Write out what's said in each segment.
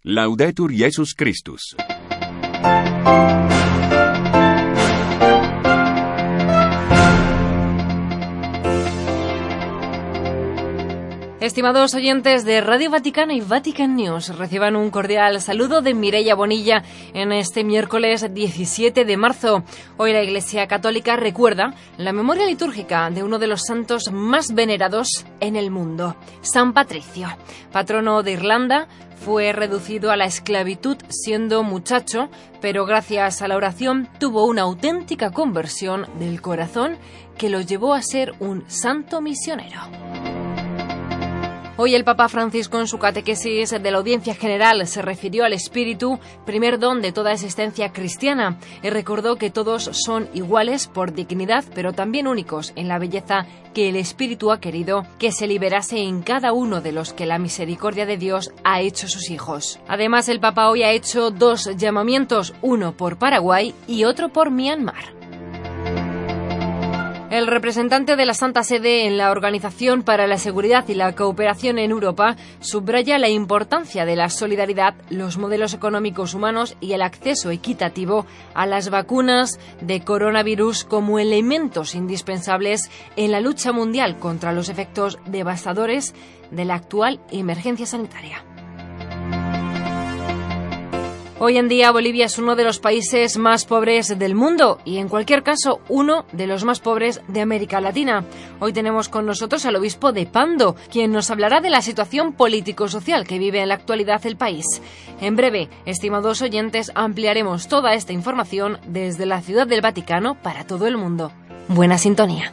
Laudetur Jesus Christus. Estimados oyentes de Radio Vaticano y Vatican News, reciban un cordial saludo de Mireia Bonilla en este miércoles 17 de marzo. Hoy la Iglesia Católica recuerda la memoria litúrgica de uno de los santos más venerados en el mundo, San Patricio. Patrono de Irlanda, fue reducido a la esclavitud siendo muchacho, pero gracias a la oración tuvo una auténtica conversión del corazón que lo llevó a ser un santo misionero. Hoy el Papa Francisco en su catequesis de la Audiencia General se refirió al Espíritu, primer don de toda existencia cristiana, y recordó que todos son iguales por dignidad, pero también únicos en la belleza que el Espíritu ha querido que se liberase en cada uno de los que la misericordia de Dios ha hecho sus hijos. Además, el Papa hoy ha hecho dos llamamientos, uno por Paraguay y otro por Myanmar. El representante de la Santa Sede en la Organización para la Seguridad y la Cooperación en Europa subraya la importancia de la solidaridad, los modelos económicos humanos y el acceso equitativo a las vacunas de coronavirus como elementos indispensables en la lucha mundial contra los efectos devastadores de la actual emergencia sanitaria. Hoy en día Bolivia es uno de los países más pobres del mundo y en cualquier caso uno de los más pobres de América Latina. Hoy tenemos con nosotros al obispo de Pando, quien nos hablará de la situación político-social que vive en la actualidad el país. En breve, estimados oyentes, ampliaremos toda esta información desde la Ciudad del Vaticano para todo el mundo. Buena sintonía.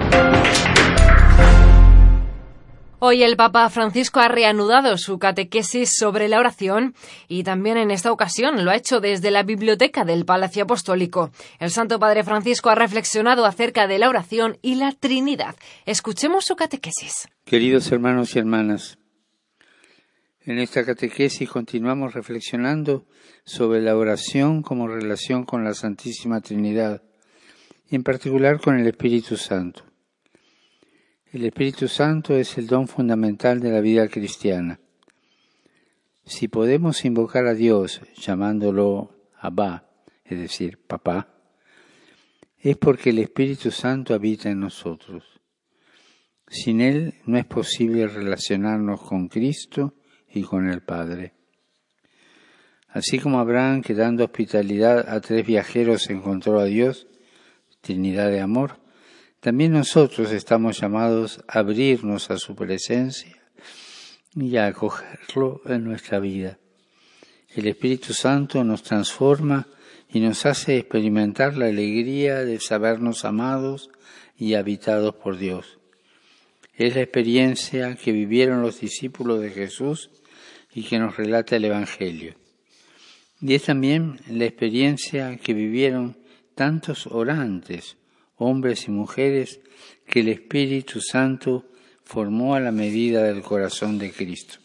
Hoy el Papa Francisco ha reanudado su catequesis sobre la oración y también en esta ocasión lo ha hecho desde la biblioteca del Palacio Apostólico. El Santo Padre Francisco ha reflexionado acerca de la oración y la Trinidad. Escuchemos su catequesis. Queridos hermanos y hermanas, en esta catequesis continuamos reflexionando sobre la oración como relación con la Santísima Trinidad y en particular con el Espíritu Santo. El Espíritu Santo es el don fundamental de la vida cristiana. Si podemos invocar a Dios llamándolo Abba, es decir, Papá, es porque el Espíritu Santo habita en nosotros. Sin Él no es posible relacionarnos con Cristo y con el Padre. Así como Abraham, que dando hospitalidad a 3 viajeros encontró a Dios, Trinidad de amor, también nosotros estamos llamados a abrirnos a su presencia y a acogerlo en nuestra vida. El Espíritu Santo nos transforma y nos hace experimentar la alegría de sabernos amados y habitados por Dios. Es la experiencia que vivieron los discípulos de Jesús y que nos relata el Evangelio. Y es también la experiencia que vivieron tantos orantes, hombres y mujeres que el Espíritu Santo formó a la medida del corazón de Cristo.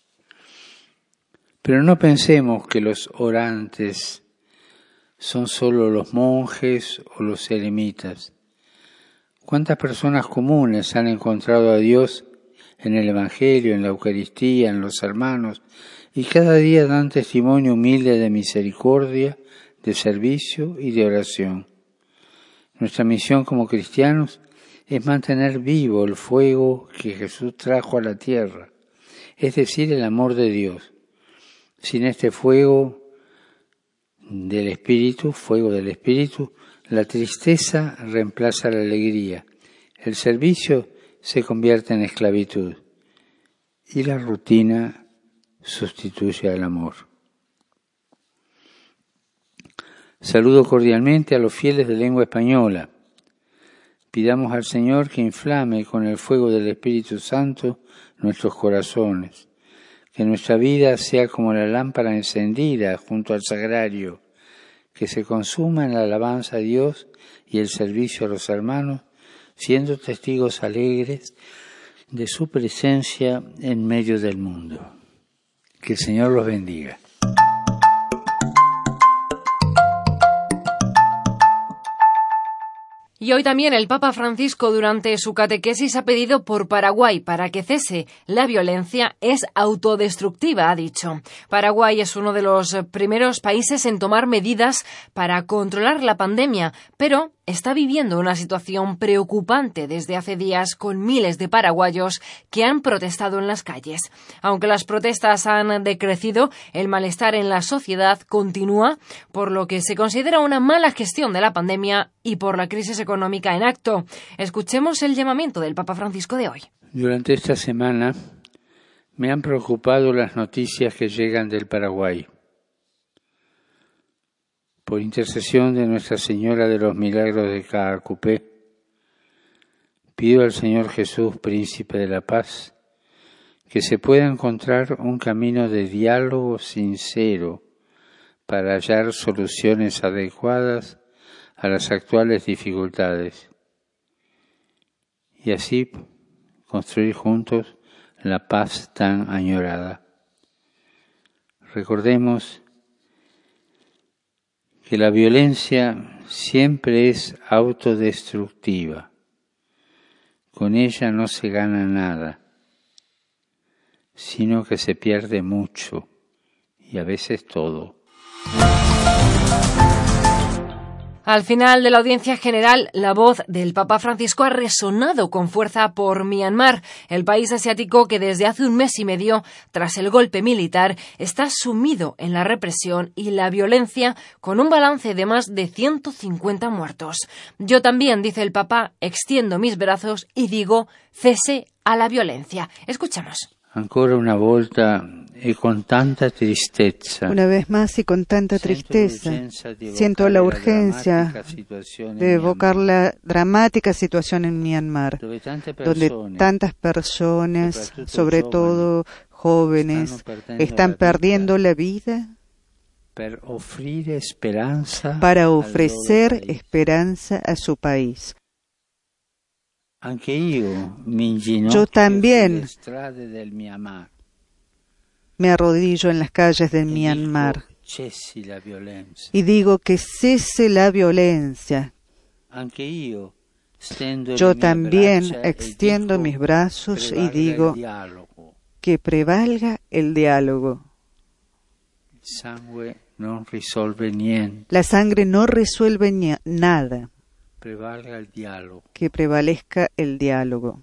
Pero no pensemos que los orantes son solo los monjes o los eremitas. ¿Cuántas personas comunes han encontrado a Dios en el Evangelio, en la Eucaristía, en los hermanos, y cada día dan testimonio humilde de misericordia, de servicio y de oración? Nuestra misión como cristianos es mantener vivo el fuego que Jesús trajo a la tierra, es decir, el amor de Dios. Sin este fuego del Espíritu, la tristeza reemplaza la alegría, el servicio se convierte en esclavitud y la rutina sustituye al amor. Saludo cordialmente a los fieles de lengua española. Pidamos al Señor que inflame con el fuego del Espíritu Santo nuestros corazones, que nuestra vida sea como la lámpara encendida junto al sagrario, que se consuma en la alabanza a Dios y el servicio a los hermanos, siendo testigos alegres de su presencia en medio del mundo. Que el Señor los bendiga. Y hoy también el Papa Francisco durante su catequesis ha pedido por Paraguay para que cese la violencia es autodestructiva, ha dicho. Paraguay es uno de los primeros países en tomar medidas para controlar la pandemia, pero está viviendo una situación preocupante desde hace días con miles de paraguayos que han protestado en las calles. Aunque las protestas han decrecido, el malestar en la sociedad continúa, por lo que se considera una mala gestión de la pandemia y por la crisis económica en acto. Escuchemos el llamamiento del Papa Francisco de hoy. Durante esta semana me han preocupado las noticias que llegan del Paraguay. Por intercesión de Nuestra Señora de los Milagros de Caacupé, pido al Señor Jesús, Príncipe de la Paz, que se pueda encontrar un camino de diálogo sincero para hallar soluciones adecuadas a las actuales dificultades y así construir juntos la paz tan añorada. Recordemos que la violencia siempre es autodestructiva. Con ella no se gana nada, sino que se pierde mucho y a veces todo. Al final de la audiencia general, la voz del Papa Francisco ha resonado con fuerza por Myanmar, el país asiático que desde hace un mes y medio, tras el golpe militar, está sumido en la represión y la violencia, con un balance de más de 150 muertos. Yo también, dice el Papa, extiendo mis brazos y digo cese a la violencia. Escuchamos. Ancora una volta y con tanta tristeza. Una vez más y con tanta tristeza, siento la urgencia de evocar la dramática situación en Myanmar, donde tantas personas, sobre todo jóvenes, están perdiendo la vida para ofrecer esperanza a su país. Yo también me arrodillo en las calles de Myanmar y digo que cese la violencia. Yo también extiendo mis brazos y digo que prevalga el diálogo. La sangre no resuelve nada. Que prevalezca el diálogo.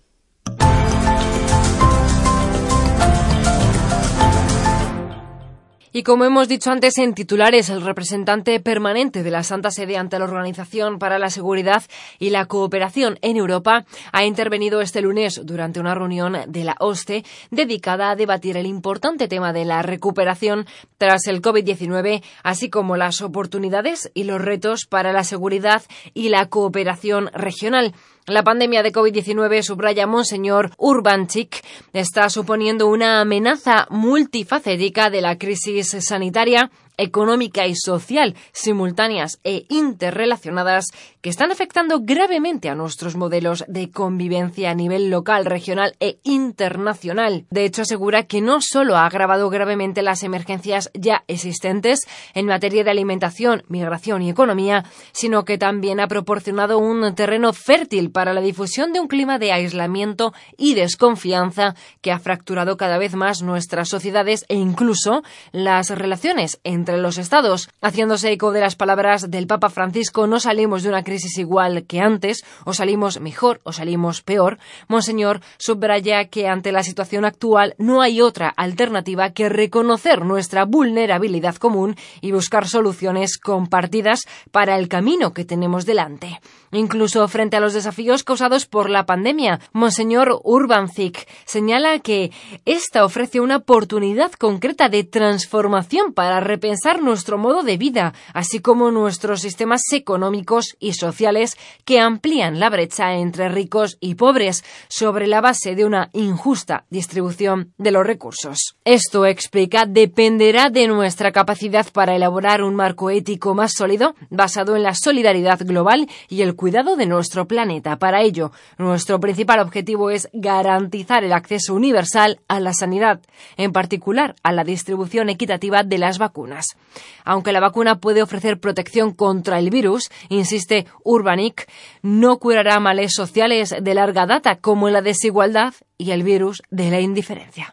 Y como hemos dicho antes en titulares, el representante permanente de la Santa Sede ante la Organización para la Seguridad y la Cooperación en Europa ha intervenido este lunes durante una reunión de la OSCE dedicada a debatir el importante tema de la recuperación tras el COVID-19, así como las oportunidades y los retos para la seguridad y la cooperación regional. La pandemia de COVID-19, subraya Monseñor Urbanchik, está suponiendo una amenaza multifacética de la crisis sanitaria, económica y social simultáneas e interrelacionadas que están afectando gravemente a nuestros modelos de convivencia a nivel local, regional e internacional. De hecho, asegura que no solo ha agravado gravemente las emergencias ya existentes en materia de alimentación, migración y economía, sino que también ha proporcionado un terreno fértil para la difusión de un clima de aislamiento y desconfianza que ha fracturado cada vez más nuestras sociedades e incluso las relaciones entre los estados. Haciéndose eco de las palabras del Papa Francisco, no salimos de una crisis igual que antes, o salimos mejor o salimos peor. Monseñor subraya que ante la situación actual no hay otra alternativa que reconocer nuestra vulnerabilidad común y buscar soluciones compartidas para el camino que tenemos delante. Incluso frente a los desafíos causados por la pandemia, Monseñor Urbanchik señala que esta ofrece una oportunidad concreta de transformación para repensar nuestro modo de vida, así como nuestros sistemas económicos y sociales que amplían la brecha entre ricos y pobres sobre la base de una injusta distribución de los recursos. Esto, explica, dependerá de nuestra capacidad para elaborar un marco ético más sólido, basado en la solidaridad global y el cuidado de nuestro planeta. Para ello, nuestro principal objetivo es garantizar el acceso universal a la sanidad, en particular a la distribución equitativa de las vacunas. Aunque la vacuna puede ofrecer protección contra el virus, insiste Urbanic, no curará males sociales de larga data como la desigualdad y el virus de la indiferencia.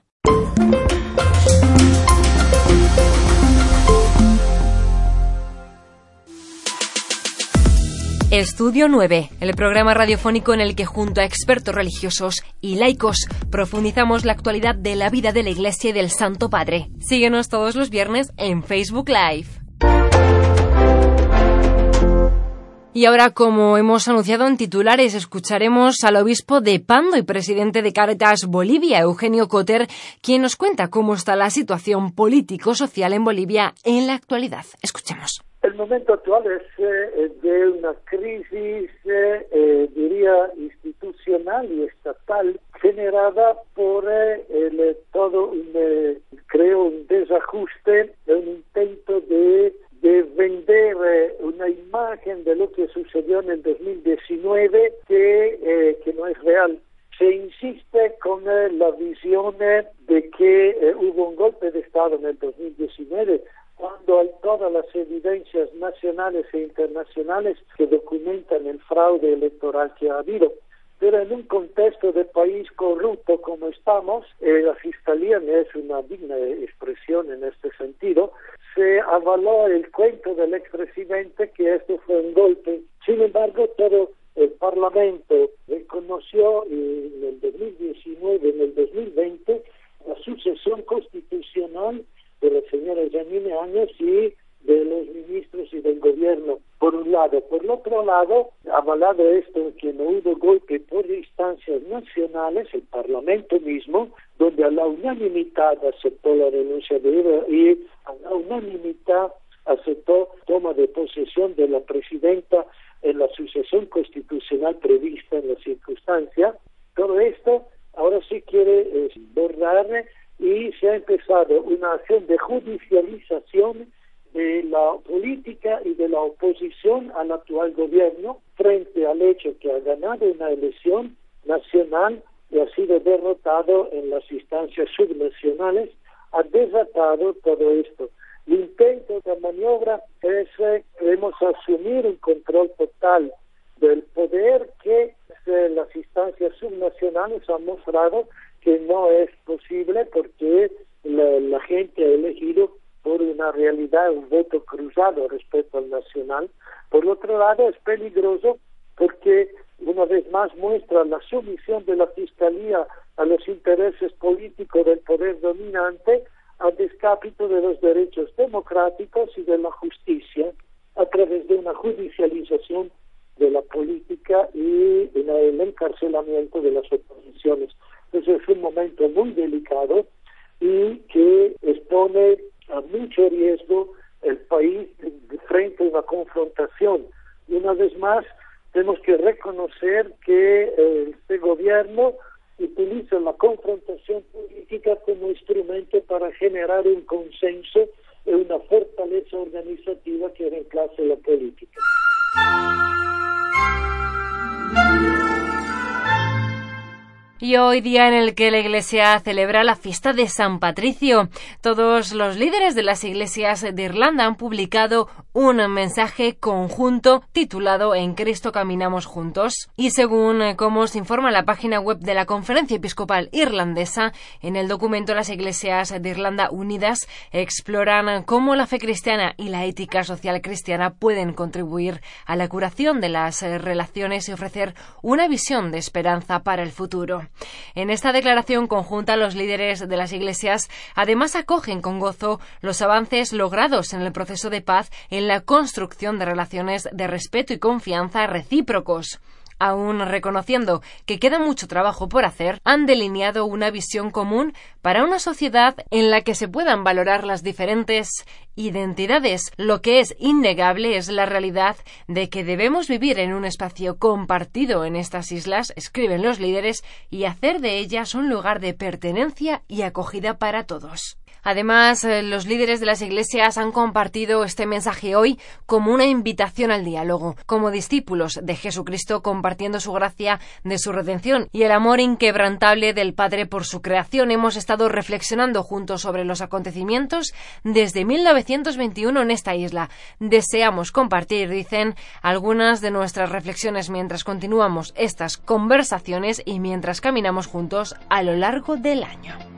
Estudio 9, el programa radiofónico en el que junto a expertos religiosos y laicos profundizamos la actualidad de la vida de la Iglesia y del Santo Padre. Síguenos todos los viernes en Facebook Live. Y ahora, como hemos anunciado en titulares, escucharemos al obispo de Pando y presidente de Cáritas Bolivia, Eugenio Cotter, quien nos cuenta cómo está la situación político-social en Bolivia en la actualidad. Escuchemos. El momento actual es de una crisis, diría, institucional y estatal generada por todo un desajuste, un intento de vender una imagen de lo que sucedió en el 2019 que no es real. Se insiste con la visión de que hubo un golpe de Estado en el 2019, cuando hay todas las evidencias nacionales e internacionales que documentan el fraude electoral que ha habido. Pero en un contexto de país corrupto como estamos, la Fiscalía es una digna expresión en este sentido, se avaló el cuento del expresidente que esto fue un golpe. Sin embargo, todo el Parlamento reconoció en el 2019, en el 2020, la sucesión constitucional de la señora Yanine Áñez y de los ministros y del gobierno, por un lado. Por el otro lado, avalado esto, que no hubo golpe por instancias nacionales, el Parlamento mismo, donde a la unanimidad aceptó la renuncia de Eva y a la unanimidad aceptó toma de posesión de la presidenta en la sucesión constitucional prevista en la circunstancia. Todo esto ahora sí quiere borrar y se ha empezado una acción de judicialización de la política y de la oposición al actual gobierno frente al hecho que ha ganado una elección nacional y ha sido derrotado en las instancias subnacionales, ha desatado todo esto. El intento de maniobra es queremos asumir un control total del poder que las instancias subnacionales han mostrado que no es posible porque la gente ha elegido por una realidad un voto cruzado respecto al nacional. Por otro lado, es peligroso porque una vez más muestra la sumisión de la Fiscalía a los intereses políticos del poder dominante a descapito de los derechos democráticos y de la justicia a través de una judicialización de la política y el encarcelamiento de las oposiciones. Entonces es un momento muy delicado y que expone a mucho riesgo el país frente a una confrontación. Y una vez más tenemos que reconocer que este gobierno utiliza la confrontación política como instrumento para generar un consenso y una fortaleza organizativa que reemplace la política. Y hoy, día en el que la Iglesia celebra la fiesta de San Patricio, todos los líderes de las iglesias de Irlanda han publicado un mensaje conjunto titulado En Cristo caminamos juntos. Y según como se informa la página web de la Conferencia Episcopal Irlandesa, en el documento las iglesias de Irlanda unidas exploran cómo la fe cristiana y la ética social cristiana pueden contribuir a la curación de las relaciones y ofrecer una visión de esperanza para el futuro. En esta declaración conjunta, los líderes de las iglesias además acogen con gozo los avances logrados en el proceso de paz en la construcción de relaciones de respeto y confianza recíprocos. Aún reconociendo que queda mucho trabajo por hacer, han delineado una visión común para una sociedad en la que se puedan valorar las diferentes identidades. Lo que es innegable es la realidad de que debemos vivir en un espacio compartido en estas islas, escriben los líderes, y hacer de ellas un lugar de pertenencia y acogida para todos. Además, los líderes de las iglesias han compartido este mensaje hoy como una invitación al diálogo, como discípulos de Jesucristo compartiendo su gracia de su redención y el amor inquebrantable del Padre por su creación. Hemos estado reflexionando juntos sobre los acontecimientos desde 1921 en esta isla. Deseamos compartir, dicen, algunas de nuestras reflexiones mientras continuamos estas conversaciones y mientras caminamos juntos a lo largo del año.